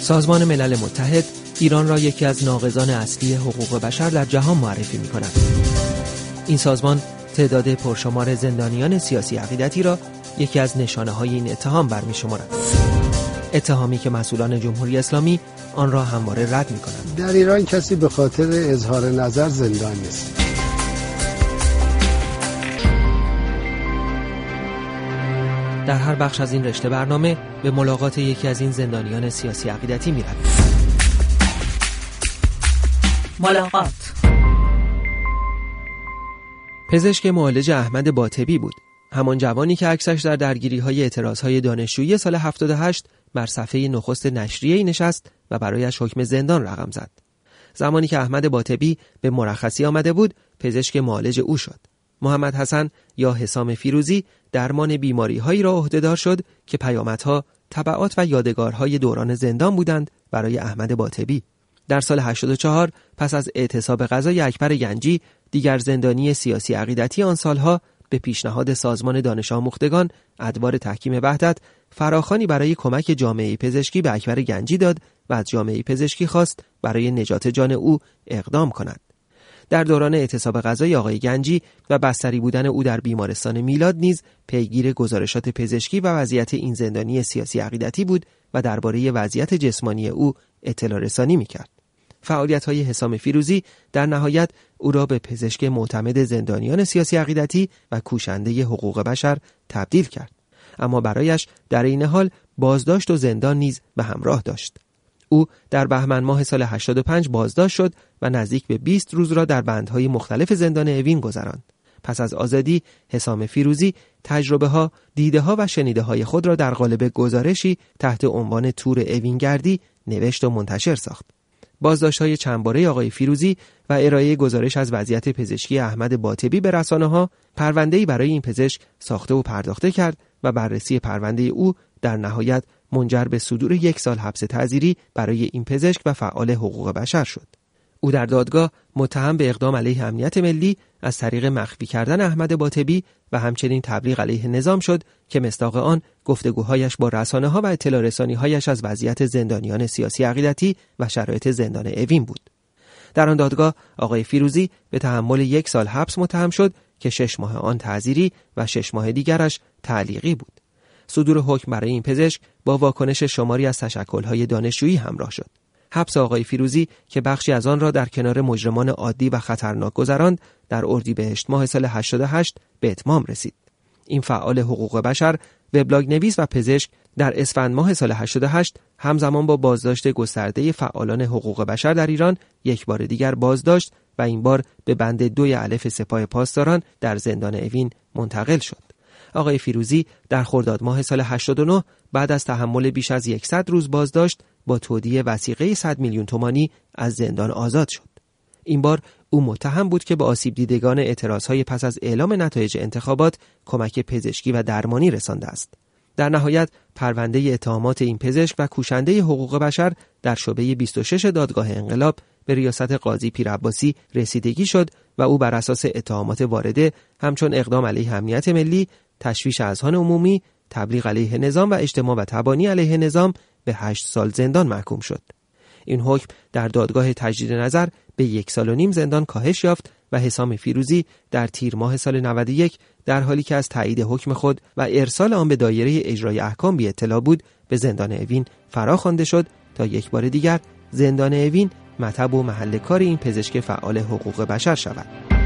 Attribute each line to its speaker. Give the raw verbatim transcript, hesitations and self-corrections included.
Speaker 1: سازمان ملل متحد ایران را یکی از ناقضان اصلی حقوق بشر در جهان معرفی می‌کند. این سازمان تعداد پرشمار زندانیان سیاسی عقیدتی را یکی از نشانه‌های این اتهام برمی‌شمارد. اتهامی که مسئولان جمهوری اسلامی آن را همواره رد می‌کنند.
Speaker 2: در ایران کسی به خاطر اظهار نظر زندان نیست.
Speaker 1: در هر بخش از این رشته برنامه به ملاقات یکی از این زندانیان سیاسی عقیدتی می‌رویم.
Speaker 3: ملاقات.
Speaker 1: پزشک معالج احمد باطبی بود، همان جوانی که عکسش در درگیری‌های اعتراضهای دانشجویی سال هفتاد و هشت بر صفحه نخست نشریه‌ای نشست و برایش حکم زندان رقم زد. زمانی که احمد باطبی به مرخصی آمده بود، پزشک معالج او شد. محمد حسن یا حسام فیروزی درمان بیماری‌هایی را عهده‌دار شد که پیامدها، تبعات و یادگارهای دوران زندان بودند برای احمد باطبی. در سال هشتاد و چهار پس از اعتصاب قضای اکبر گنجی، دیگر زندانی سیاسی عقیدتی آن سالها به پیشنهاد سازمان دانش آموختگان ادوار تحکیم وحدت فراخوانی برای کمک جامعه پزشکی به اکبر گنجی داد و از جامعه پزشکی خواست برای نجات جان او اقدام کند. در دوران اعتصاب قضای آقای گنجی و بستری بودن او در بیمارستان میلاد نیز پیگیر گزارشات پزشکی و وضعیت این زندانی سیاسی عقیدتی بود و درباره وضعیت جسمانی او اطلاع رسانی می‌کرد. فعالیت‌های حسام فیروزی در نهایت او را به پزشک معتمد زندانیان سیاسی عقیدتی و کوشنده حقوق بشر تبدیل کرد، اما برایش در این حال بازداشت و زندان نیز به همراه داشت. او در بهمن ماه سال هشتاد و پنج بازداشت شد و نزدیک به بیست روز را در بندهای مختلف زندان اوین گذراند. پس از آزادی، حسام فیروزی تجربه‌ها، دیده‌ها و شنیده‌های خود را در قالب گزارشی تحت عنوان تور اوینگردی نوشت و منتشر ساخت. بازداشت‌های چند باره آقای فیروزی و ارائه گزارش از وضعیت پزشکی احمد باطبی به رسانه‌ها، پرونده‌ای برای این پزشک ساخته و پرداخته کرد و بررسی پرونده او در نهایت منجر به صدور یک سال حبس تعزیری برای این پزشک و فعال حقوق بشر شد. او در دادگاه متهم به اقدام علیه امنیت ملی از طریق مخفی کردن احمد باطبی و همچنین تبلیغ علیه نظام شد که مصداق آن گفتگوهایش با رسانه‌ها و اطلاع رسانی‌هایش از وضعیت زندانیان سیاسی عقیدتی و شرایط زندان اوین بود. در آن دادگاه آقای فیروزی به تحمل یک سال حبس متهم شد که شش ماه آن تعزیری و شش ماه دیگرش تعلیقی بود. صدور حکم برای این پزشک با واکنش شماری از تشکل‌های دانشجویی همراه شد. حبس آقای فیروزی که بخشی از آن را در کنار مجرمان عادی و خطرناک گذراند، در اردیبهشت ماه سال هشتاد و هشت به اتمام رسید. این فعال حقوق بشر، وبلاگ نویس و پزشک در اسفند ماه سال هشتاد و هشت همزمان با بازداشت گسترده فعالان حقوق بشر در ایران یک بار دیگر بازداشت و این بار به بند دوی الف سپاه پاسداران در زندان اوین منتقل شد. آقای فیروزی در خرداد ماه سال هشتاد و نه بعد از تحمل بیش از صد روز بازداشت با تودیع وثیقه صد میلیون تومانی از زندان آزاد شد. این بار او متهم بود که به آسیب دیدگان اعتراضهای پس از اعلام نتایج انتخابات کمک پزشکی و درمانی رسانده است. در نهایت پرونده اتهامات این پزشک و کوشنده حقوق بشر در شعبه بیست و شش دادگاه انقلاب به ریاست قاضی پیرعباسی رسیدگی شد و او بر اساس اتهامات وارده همچون اقدام علیه امنیت ملی، تشویش اذهان عمومی، تبلیغ علیه نظام و اجتماع و تبانی علیه نظام به هشت سال زندان محکوم شد. این حکم در دادگاه تجدید نظر به یک سال و نیم زندان کاهش یافت و حسام فیروزی در تیر ماه سال نود و یک در حالی که از تایید حکم خود و ارسال آن به دایره اجرای احکام بی اطلاع بود به زندان اوین فرا خوانده شد تا یک بار دیگر زندان اوین مطب و محل کار این پزشک فعال حقوق بشر شود.